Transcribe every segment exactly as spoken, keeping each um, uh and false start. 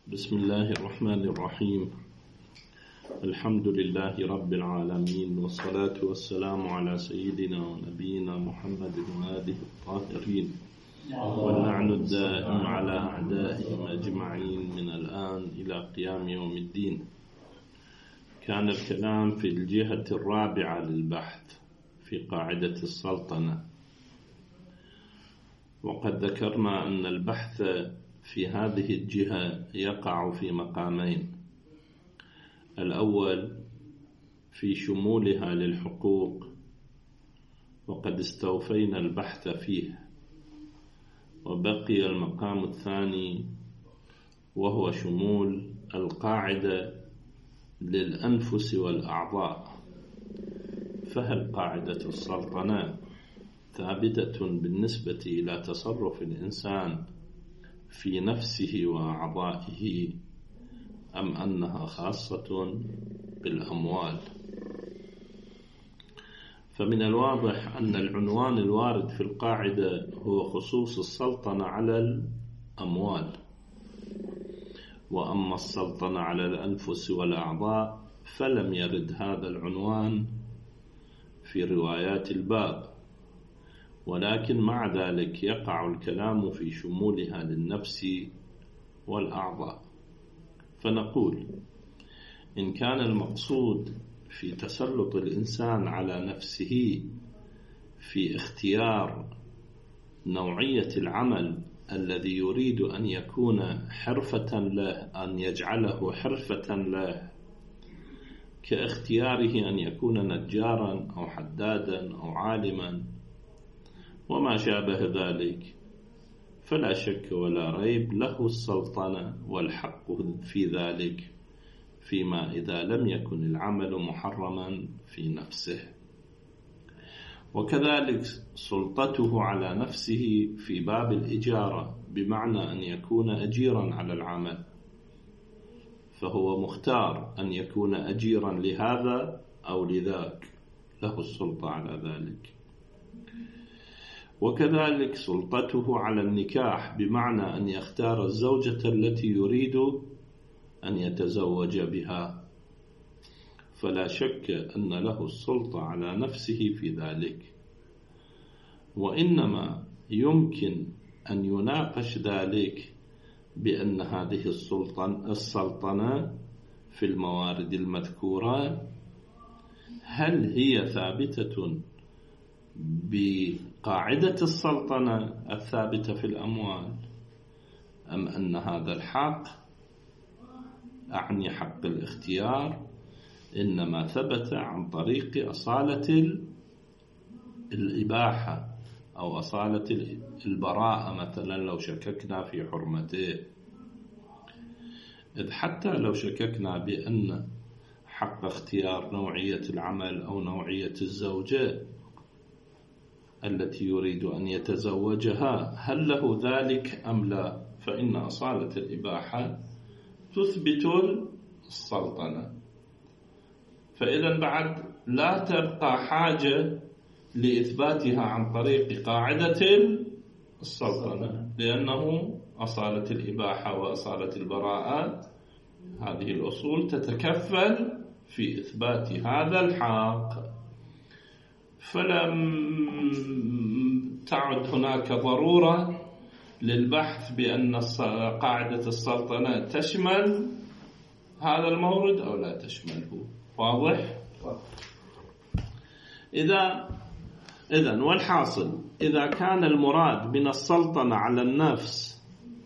بسم الله الرحمن الرحيم. الحمد لله رب العالمين، والصلاة والسلام على سيدنا ونبينا محمد وآله الطاهرين، واللعن الدائم على أعدائهم أجمعين من الآن إلى قيام يوم الدين. كان الكلام في الجهة الرابعة للبحث في قاعدة السلطنة، وقد ذكرنا أن البحث في هذه الجهة يقع في مقامين: الأول في شمولها للحقوق، وقد استوفينا البحث فيه، وبقي المقام الثاني وهو شمول القاعدة للأنفس والأعضاء. فهل قاعدة السلطنة ثابتة بالنسبة إلى تصرف الإنسان في نفسه وأعضائه، أم أنها خاصة بالأموال؟ فمن الواضح أن العنوان الوارد في القاعدة هو خصوص السلطنة على الأموال، وأما السلطنة على الأنفس والأعضاء فلم يرد هذا العنوان في روايات الباب، ولكن مع ذلك يقع الكلام في شمولها للنفس والأعضاء. فنقول إن كان المقصود في تسلط الإنسان على نفسه في اختيار نوعية العمل الذي يريد أن يكون حرفة له، أن يجعله حرفة له، كاختياره أن يكون نجارا أو حدادا أو عالما وما شابه ذلك، فلا شك ولا ريب له السلطنة والحق في ذلك، فيما إذا لم يكن العمل محرما في نفسه. وكذلك سلطته على نفسه في باب الإجارة، بمعنى أن يكون أجيرا على العمل، فهو مختار أن يكون أجيرا لهذا أو لذاك، له السلطة على ذلك. وكذلك سلطته على النكاح، بمعنى أن يختار الزوجة التي يريد أن يتزوج بها، فلا شك أن له السلطة على نفسه في ذلك. وإنما يمكن أن يناقش ذلك بأن هذه السلطنة في الموارد المذكورة هل هي ثابتة بقاعدة السلطنة الثابتة في الأموال، أم أن هذا الحق، أعني حق الاختيار، إنما ثبت عن طريق أصالة الإباحة أو أصالة البراءة، مثلا لو شككنا في حرمته. إذ حتى لو شككنا بأن حق اختيار نوعية العمل أو نوعية الزوجة التي يريد أن يتزوجها هل له ذلك أم لا، فإن أصالة الإباحة تثبت السلطنة. فإذا بعد لا تبقى حاجة لإثباتها عن طريق قاعدة السلطنة، لأنه أصالة الإباحة وأصالة البراءة هذه الأصول تتكفل في إثبات هذا الحق، فلم تعد هناك ضرورة للبحث بأن قاعدة السلطنة تشمل هذا المورد أو لا تشمله. واضح؟ إذا إذن والحاصل، إذا كان المراد من السلطنة على النفس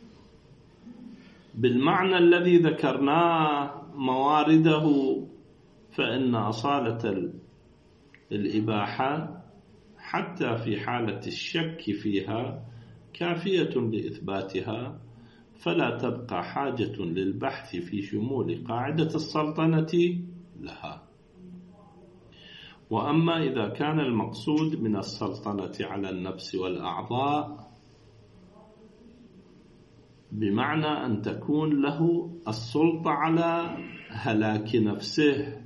بالمعنى الذي ذكرناه موارده، فإن أصالة الإباحة حتى في حالة الشك فيها كافية لإثباتها، فلا تبقى حاجة للبحث في شمول قاعدة السلطنة لها. وأما إذا كان المقصود من السلطنة على النفس والأعضاء بمعنى أن تكون له السلطة على هلاك نفسه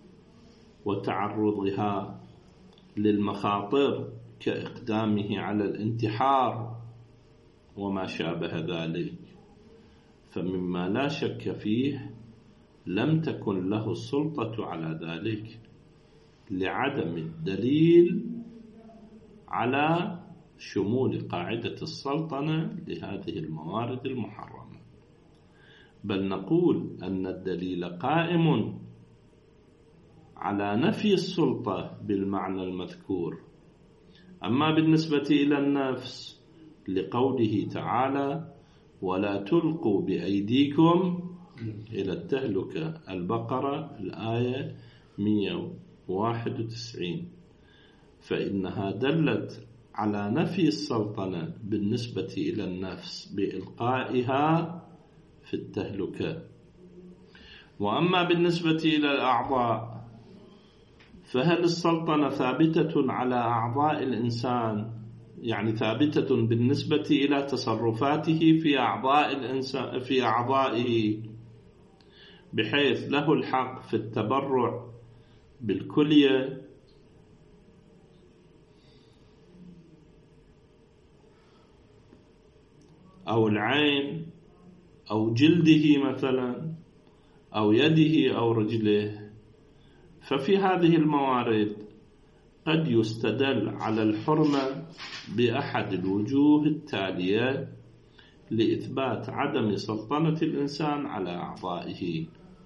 وتعرضها للمخاطر كإقدامه على الانتحار وما شابه ذلك، فمما لا شك فيه لم تكن له السلطة على ذلك لعدم الدليل على شمول قاعدة السلطنة لهذه الموارد المحرمة، بل نقول أن الدليل قائم على نفي السلطة بالمعنى المذكور. أما بالنسبة إلى النفس لقوله تعالى ولا تلقوا بأيديكم إلى التهلكة، البقرة الآية مئة وواحد وتسعين، فإنها دلت على نفي السلطنة بالنسبة إلى النفس بإلقائها في التهلكة. وأما بالنسبة إلى الأعضاء فهل السلطنة ثابتة على أعضاء الإنسان، يعني ثابتة بالنسبة إلى تصرفاته في أعضاء الإنسان في أعضائه بحيث له الحق في التبرع بالكلية أو العين أو جلده مثلا أو يده أو رجله؟ ففي هذه الموارد قد يستدل على الحرمة بأحد الوجوه التالية لإثبات عدم سلطنة الإنسان على أعضائه.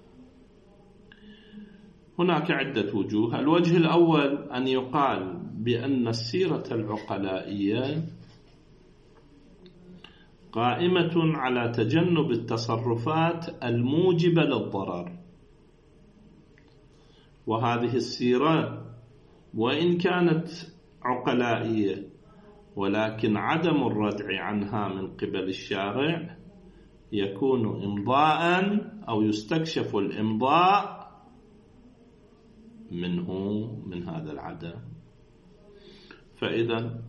هناك عدة وجوه. الوجه الأول أن يقال بأن السيرة العقلائية قائمة على تجنب التصرفات الموجبة للضرر، وهذه السيرة وإن كانت عقلائية ولكن عدم الردع عنها من قبل الشارع يكون إمضاء أو يستكشف الإمضاء منه من هذا العدم. فإذا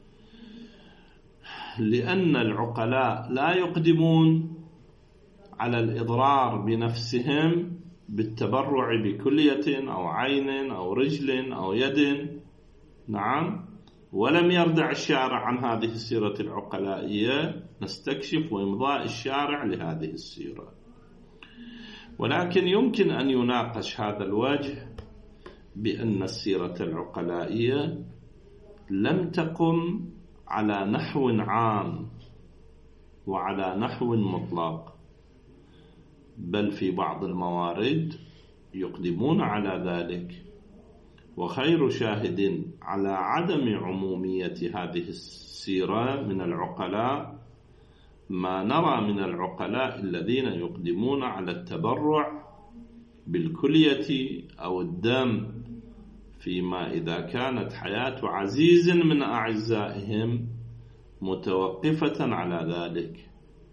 لأن العقلاء لا يقدمون على الإضرار بنفسهم بالتبرع بكلية أو عين أو رجل أو يد، نعم، ولم يردع الشارع عن هذه السيرة العقلائية، نستكشف إمضاء الشارع لهذه السيرة. ولكن يمكن أن يناقش هذا الوجه بأن السيرة العقلائية لم تقم على نحو عام وعلى نحو مطلق، بل في بعض الموارد يقدمون على ذلك. وخير شاهد على عدم عمومية هذه السيرة من العقلاء ما نرى من العقلاء الذين يقدمون على التبرع بالكلية أو الدم فيما إذا كانت حياة عزيز من أعزائهم متوقفة على ذلك،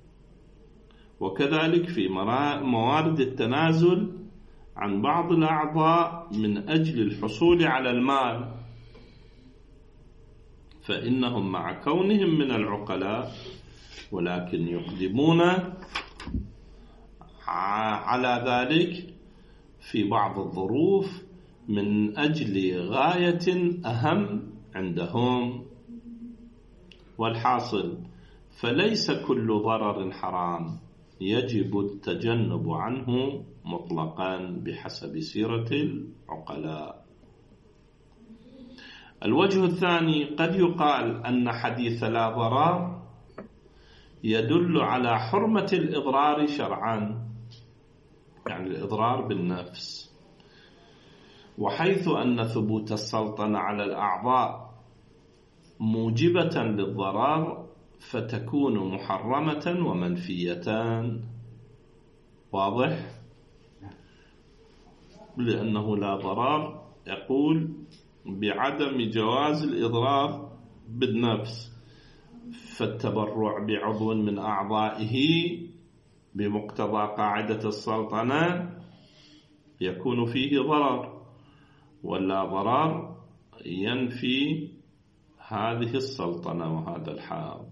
وكذلك في موارد التنازل عن بعض الأعضاء من أجل الحصول على المال، فإنهم مع كونهم من العقلاء ولكن يقدمون على ذلك في بعض الظروف من أجل غاية أهم عندهم. والحاصل فليس كل ضرر حرام يجب التجنب عنه مطلقا بحسب سيرة العقلاء. الوجه الثاني قد يقال أن حديث لا ضرر يدل على حرمة الإضرار شرعا، يعني الإضرار بالنفس، وحيث أن ثبوت السلطنة على الأعضاء موجبة للضرر فتكون محرمة ومنفيتان. واضح؟ لأنه لا ضرر يقول بعدم جواز الإضرار بالنفس، فالتبرع بعضو من أعضائه بمقتضى قاعدة السلطنة يكون فيه ضرر، ولا ضرر ينفي هذه السلطنة وهذا الحق.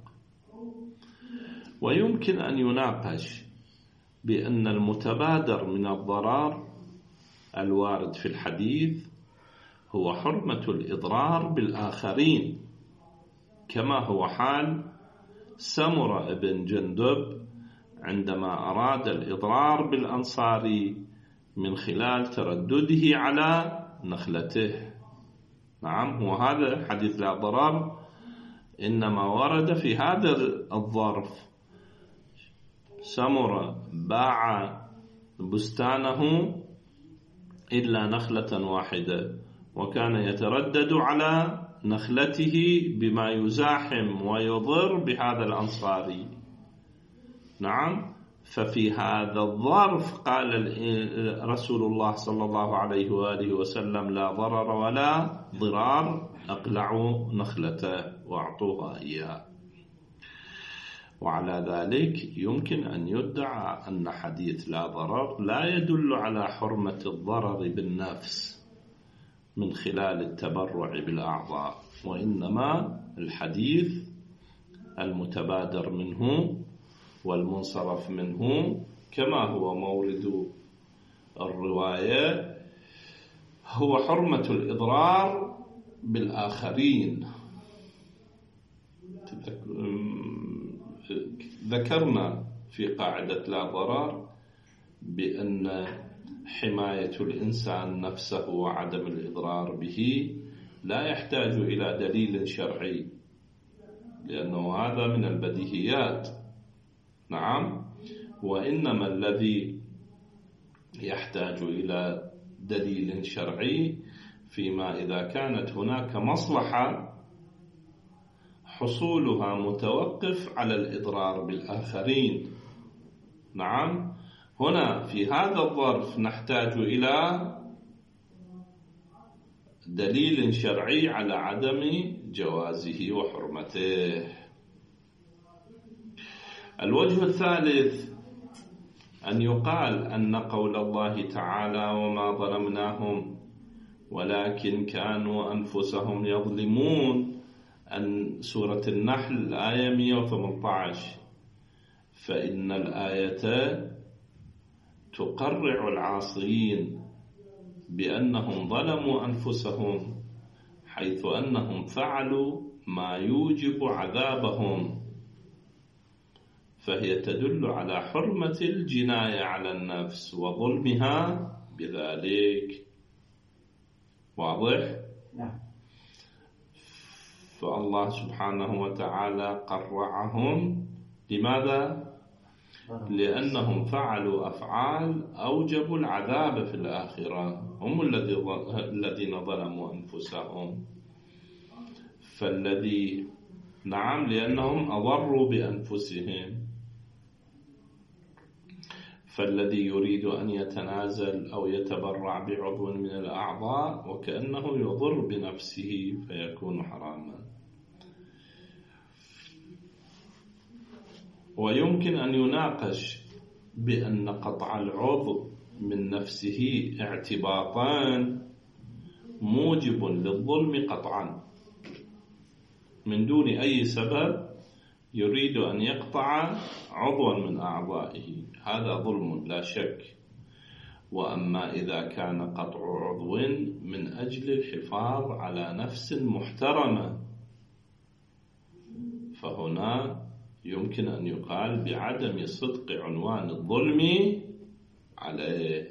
ويمكن أن يناقش بأن المتبادر من الضرر الوارد في الحديث هو حرمة الإضرار بالآخرين، كما هو حال سمرة بن جندب عندما أراد الإضرار بالأنصاري من خلال تردده على نخلته. نعم، وهذا حديث لا ضرر إنما ورد في هذا الظرف. سمرة باع بستانه إلا نخلة واحدة، وكان يتردد على نخلته بما يزاحم ويضر بهذا الأنصاري. نعم، ففي هذا الظرف قال رسول الله صلى الله عليه وآله وسلم: لا ضرر ولا ضرار، أقلعوا نخلته وأعطوها إياه. وعلى ذلك يمكن أن يدعى أن حديث لا ضرر لا يدل على حرمة الضرر بالنفس من خلال التبرع بالأعضاء، وإنما الحديث المتبادر منه والمنصرف منه كما هو مورد الرواية هو حرمة الإضرار بالآخرين. ذكرنا في قاعدة لا ضرر بأن حماية الإنسان نفسه وعدم الإضرار به لا يحتاج إلى دليل شرعي، لأنه هذا من البديهيات. نعم، وإنما الذي يحتاج إلى دليل شرعي فيما إذا كانت هناك مصلحة حصولها متوقف على الإضرار بالآخرين. نعم، هنا في هذا الظرف نحتاج إلى دليل شرعي على عدم جوازه وحرمته. الوجه الثالث أن يقال أن قول الله تعالى: وما ظلمناهم ولكن كانوا أنفسهم يظلمون، أن سورة النحل الآية مئة وثمانية عشر، فإن الآية تقرع العاصين بأنهم ظلموا أنفسهم، حيث أنهم فعلوا ما يوجب عذابهم، فهي تدل على حرمة الجناية على النفس وظلمها بذلك. واضح؟ نعم. فالله سبحانه وتعالى قرعهم لماذا؟ لأنهم فعلوا أفعال أوجبوا العذاب في الآخرة، هم الذين ظلموا أنفسهم. فالذي نعم لأنهم أضروا بأنفسهم، فالذي يريد أن يتنازل أو يتبرع بعضو من الأعضاء وكأنه يضر بنفسه فيكون حراما. ويمكن أن يناقش بأن قطع العضو من نفسه اعتباطان موجب للظلم قطعا من دون أي سبب يريد أن يقطع عضوا من أعضائه، هذا ظلم لا شك. وأما إذا كان قطع عضو من أجل الحفاظ على نفس محترمة فهنا يمكن أن يقال بعدم صدق عنوان الظلم عليه.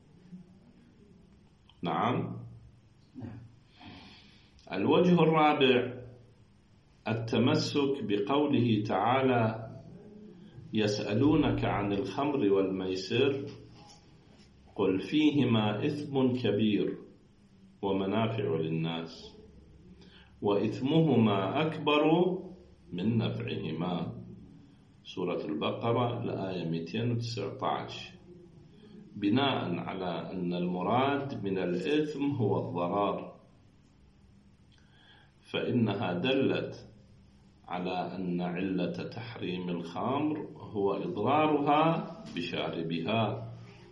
نعم. الوجه الرابع التمسك بقوله تعالى: يسألونك عن الخمر والميسر قل فيهما إثم كبير ومنافع للناس وإثمهما أكبر من نفعهما. سورة البقرة الآية مئتين وتسعة عشر، بناء على أن المراد من الإثم هو الضرر، فإنها دلت على أن علة تحريم الخمر هو إضرارها بشاربها،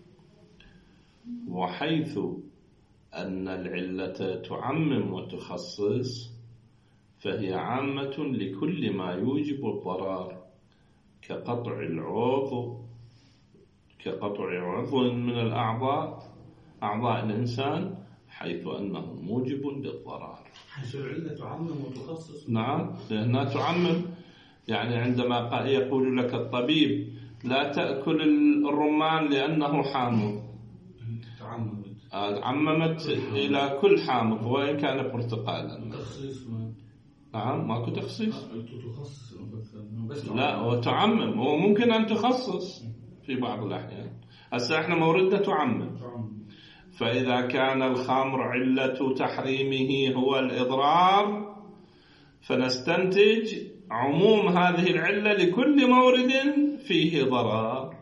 وحيث أن العلة تعمم وتخصص فهي عامة لكل ما يوجب الضرر كقطع العضو كقطع عضو من الأعضاء أعضاء الإنسان، حيث أنه موجب للضرر. حيث العلة تعمم وتخصص. نعم، لأنها تعمم. يعني عندما يقول لك الطبيب لا تأكل الرمان لأنه حامض. تعممت عممت إلى كل حامض وإن كان برتقالا. تخصيص. نعم ماكو تخصيص. تخصص بس لا وتعمم، وممكن أن تخصص في بعض الأحيان. هسه احنا موردنا تعمم. فإذا كان الخمر علة تحريمه هو الإضرار، فنستنتج عموم هذه العلة لكل مورد فيه ضرر.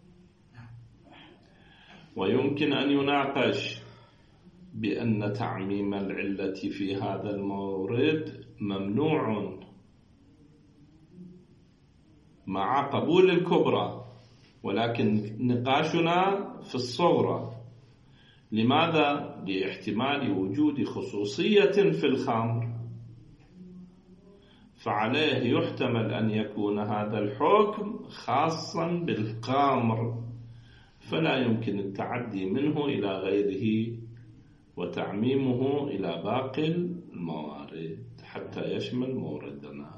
ويمكن أن يناقش بأن تعميم العلة في هذا المورد ممنوع مع قبول الكبرى، ولكن نقاشنا في الصغرى. لماذا؟ لاحتمال وجود خصوصية في الخمر، فعليه يحتمل أن يكون هذا الحكم خاصا بالخمر، فلا يمكن التعدي منه إلى غيره وتعميمه إلى باقي الموارد حتى يشمل موردنا.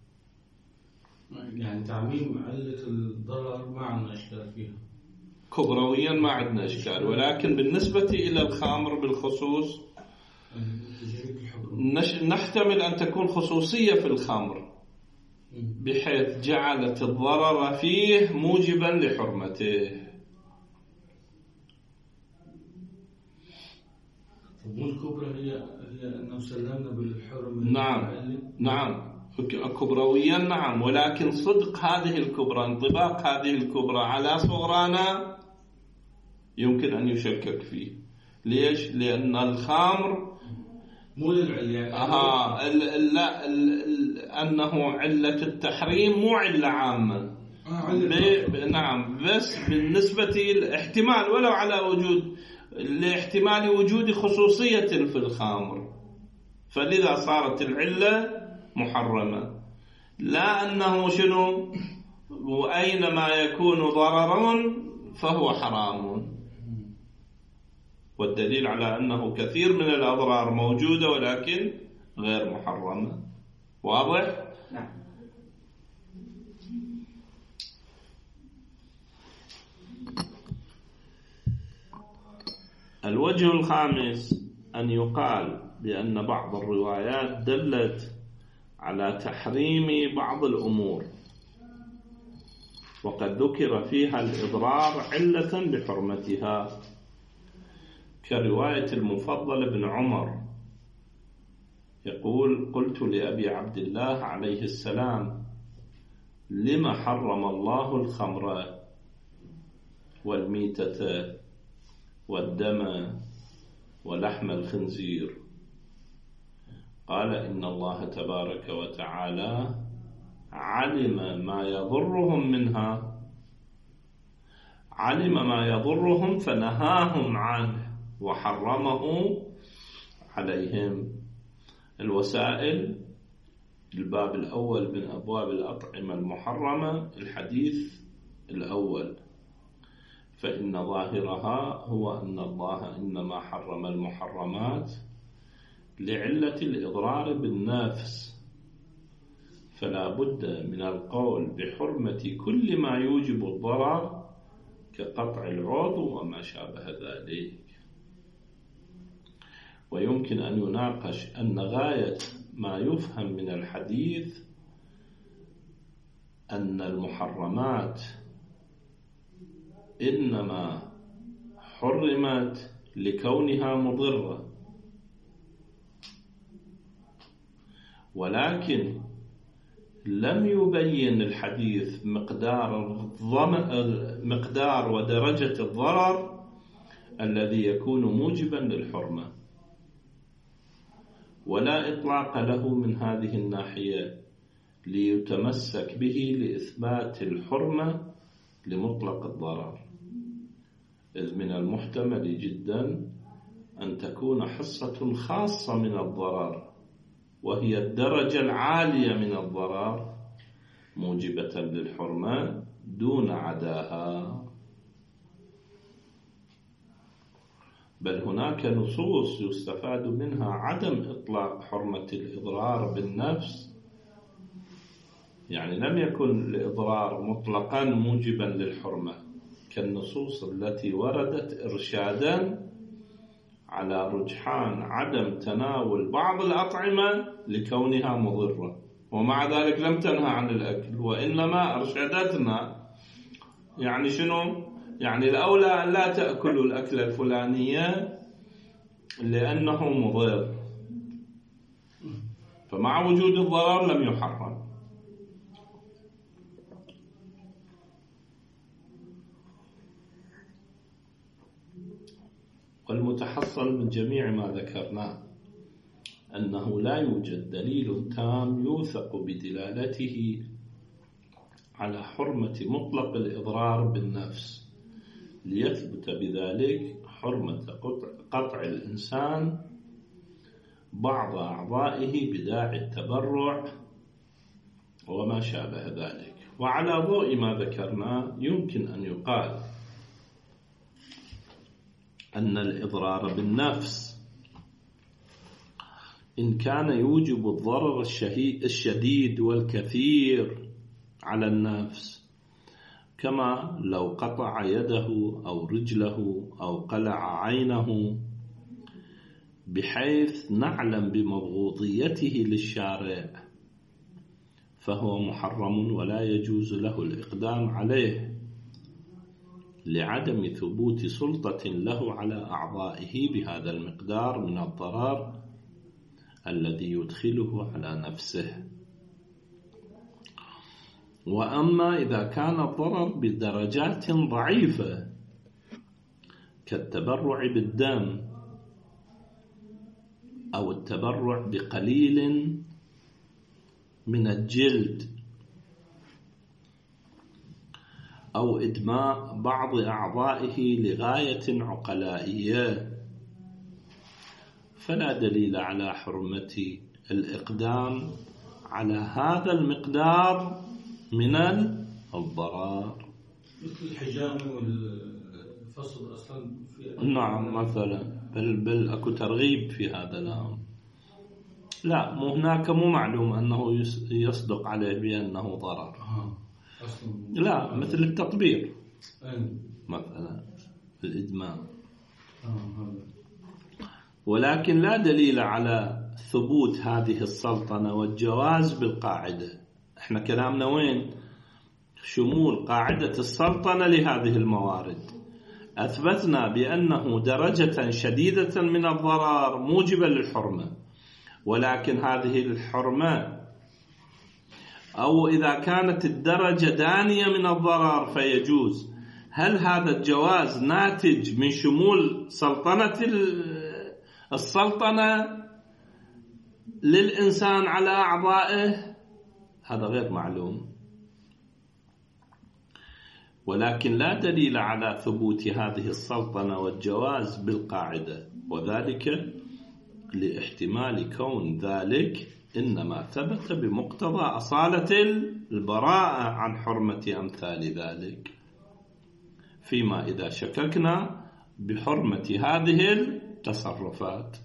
يعني تعميم علة الضرر ما عندنا إشكال فيها، كبرويا ما عندنا إشكال، ولكن بالنسبة إلى الخمر بالخصوص نحتمل أن تكون خصوصية في الخمر بحيث جعلت الضرر فيه موجبا لحرمته. مو الكبرى هي هي أنه سلمنا بالحرمة. نعم نعم كبرويا نعم، ولكن صدق هذه الكبرى، انطباق هذه الكبرى على صغرانا يمكن أن يشكك فيه. ليش؟ لأن الخمر مو للعلة. آه لا أنه علة التحريم مو علة عامة. آه نعم، بس بالنسبة الاحتمال ولو على وجود لاحتمال وجود خصوصية في الخمر، فلذا صارت العلة محرمة. لا أنه شنو وأينما يكون ضررا فهو حرام، والدليل على أنه كثير من الأضرار موجودة ولكن غير محرمة. واضح؟ نعم. الوجه الخامس أن يقال بأن بعض الروايات دلت على تحريم بعض الأمور وقد ذكر فيها الإضرار علة بحرمتها، كرواية المفضل بن عمر يقول: قلت لأبي عبد الله عليه السلام: لما حرم الله الخمر والميتة والدم ولحم الخنزير؟ قال: إن الله تبارك وتعالى علم ما يضرهم منها، علم ما يضرهم فنهاهم عنه وحرمه عليهم. الوسائل الباب الأول من أبواب الأطعمة المحرمة، الحديث الأول، فإن ظاهرها هو أن الله إنما حرم المحرمات لعلة الإضرار بالنفس، فلا بد من القول بحرمة كل ما يوجب الضرر كقطع العضو وما شابه ذلك. ويمكن أن يناقش أن غاية ما يفهم من الحديث أن المحرمات إنما حرمت لكونها مضرة، ولكن لم يبين الحديث مقدار مقدار ودرجة الضرر الذي يكون موجبا للحرمة، ولا إطلاق له من هذه الناحية ليتمسك به لإثبات الحرمة لمطلق الضرر، إذ من المحتمل جدا أن تكون حصة خاصة من الضرر وهي الدرجة العالية من الضرر موجبة للحرمة دون عداها. بل هناك نصوص يستفاد منها عدم إطلاق حرمة الإضرار بالنفس، يعني لم يكن الإضرار مطلقا موجبا للحرمة كالنصوص التي وردت إرشادا على رجحان عدم تناول بعض الأطعمة لكونها مضرة، ومع ذلك لم تنهى عن الأكل، وإنما أرشدتنا يعني شنو؟ يعني الأولى أن لا تأكلوا الأكلة الفلانية لأنه مضر، فمع وجود الضرر لم يحرم. والمتحصل من جميع ما ذكرناه أنه لا يوجد دليل تام يوثق بدلالته على حرمة مطلق الإضرار بالنفس ليثبت بذلك حرمة قطع الإنسان بعض أعضائه بداعي التبرع وما شابه ذلك. وعلى ضوء ما ذكرنا يمكن أن يقال أن الإضرار بالنفس إن كان يوجب الضرر الشديد والكثير على النفس، كما لو قطع يده أو رجله أو قلع عينه بحيث نعلم بمبغوضيته للشارع، فهو محرم ولا يجوز له الإقدام عليه لعدم ثبوت سلطة له على أعضائه بهذا المقدار من الضرر الذي يدخله على نفسه. وأما إذا كان الضرر بدرجات ضعيفة كالتبرع بالدم أو التبرع بقليل من الجلد أو إدماء بعض أعضائه لغاية عقلائية، فلا دليل على حرمة الإقدام على هذا المقدار من الضرر. مثل الحجام والفصل أصلا في نعم مثلا، بل, بل أكو ترغيب في هذا الأمر. لا، مو هناك مو معلوم أنه يصدق عليه بأنه ضرر. لا، مثل التطبير مثلا الإدمان، ولكن لا دليل على ثبوت هذه السلطنة والجواز بالقاعدة. احنا كلامنا وين؟ شمول قاعدة السلطنة لهذه الموارد. أثبتنا بأنه درجة شديدة من الضرر موجبة للحرمة، ولكن هذه الحرمة أو إذا كانت الدرجة دانية من الضرر فيجوز. هل هذا الجواز ناتج من شمول سلطنة السلطنة للإنسان على أعضائه؟ هذا غير معلوم، ولكن لا دليل على ثبوت هذه السلطنة والجواز بالقاعدة، وذلك لاحتمال كون ذلك إنما ثبت بمقتضى أصالة البراءة عن حرمة أمثال ذلك، فيما إذا شككنا بحرمة هذه التصرفات.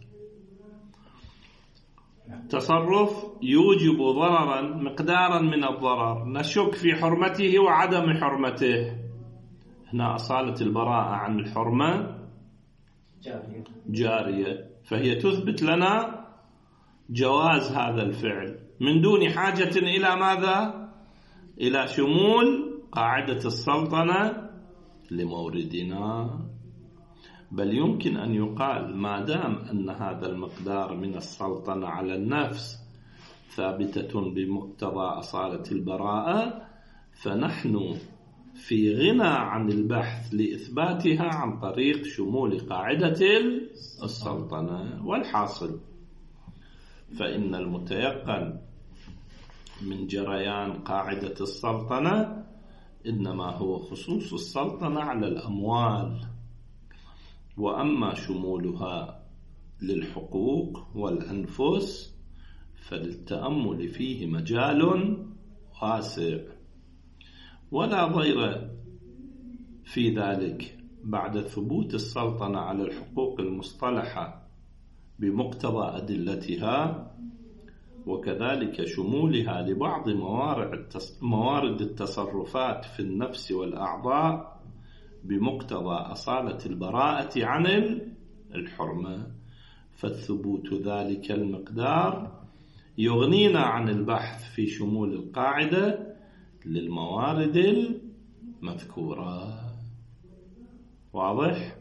تصرف يوجب ضررا مقدارا من الضرر نشك في حرمته وعدم حرمته، هنا أصالة البراءة عن الحرمة جارية, جارية. فهي تثبت لنا جواز هذا الفعل من دون حاجة إلى ماذا؟ إلى شمول قاعدة السلطنة لموردنا. بل يمكن أن يقال ما دام أن هذا المقدار من السلطنة على النفس ثابتة بمقتضى أصالة البراءة، فنحن في غنى عن البحث لإثباتها عن طريق شمول قاعدة السلطنة. والحاصل فإن المتيقن من جريان قاعدة السلطنة إنما هو خصوص السلطنة على الأموال، وأما شمولها للحقوق والأنفس فللتأمل فيه مجال واسع، ولا ضير في ذلك بعد ثبوت السلطنة على الحقوق المصطلحة بمقتضى أدلتها وكذلك شمولها لبعض موارد التصرفات في النفس والأعضاء بمقتضى أصالة البراءة عن الحرمة، فالثبوت ذلك المقدار يغنينا عن البحث في شمول القاعدة للموارد المذكورة. واضح؟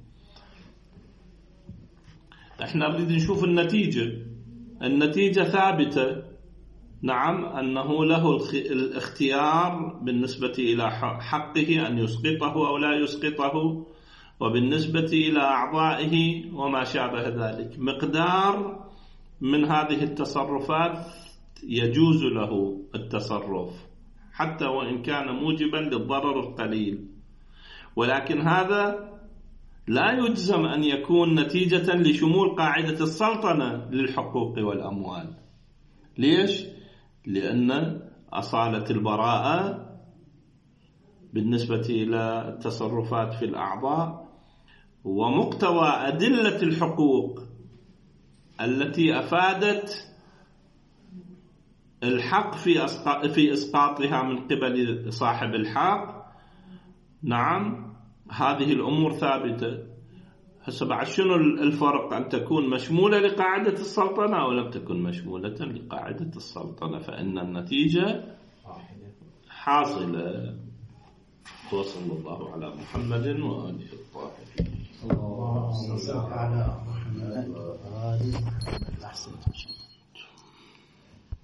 احنا نريد نشوف النتيجة. النتيجة ثابتة، نعم، أنه له الاختيار بالنسبة إلى حقه أن يسقطه أو لا يسقطه، وبالنسبة إلى أعضائه وما شابه ذلك. مقدار من هذه التصرفات يجوز له التصرف حتى وإن كان موجبا للضرر القليل، ولكن هذا لا يجزم أن يكون نتيجة لشمول قاعدة السلطنة للحقوق والأموال. ليش؟ لأن أصالة البراءة بالنسبة إلى التصرفات في الأعضاء ومقتوى أدلة الحقوق التي أفادت الحق في إسقاطها من قبل صاحب الحق، نعم، هذه الأمور ثابتة. هسه بعد شنو الفرق أن تكون مشمولة لقاعدة السلطنة أو لم تكن مشمولة لقاعدة السلطنة؟ فإن النتيجة حاصلة. وصلى الله على محمد وآله الطاهرين. اللهم صل على محمد وآله. أحسنت.